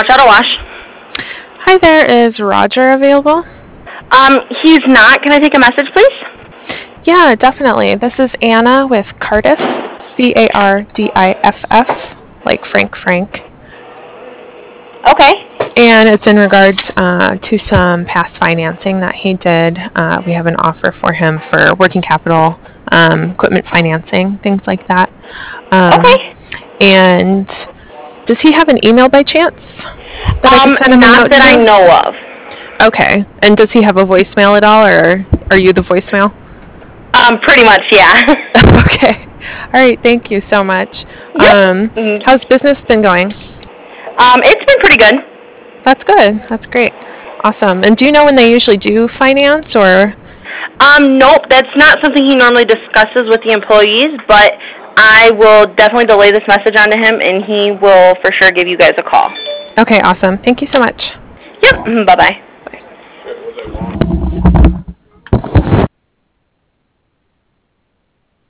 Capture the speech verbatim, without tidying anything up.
Notch Auto Wash. Hi there, is Roger available? Um, he's not. Can I take a message, please? Yeah, definitely. This is Anna with Cardiff, C A R D I F F, like Frank Frank. Okay. And it's in regards uh, to some past financing that he did. Uh, we have an offer for him for working capital, um, equipment financing, things like that. Um, Okay. And does he have an email by chance that I Um, could send him a not note that I to? know of. Okay. And does he have a voicemail at all, or are you the voicemail? Um, pretty much, yeah. Okay. All right. Thank you so much. Yep. Um, Mm. how's business been going? Um, it's been pretty good. That's good. That's great. Awesome. And do you know when they usually do finance, or? Um, nope, that's not something he normally discusses with the employees, but I will definitely delay this message onto him, and he will for sure give you guys a call. Okay. Awesome. Thank you so much. Yep. Bye-bye.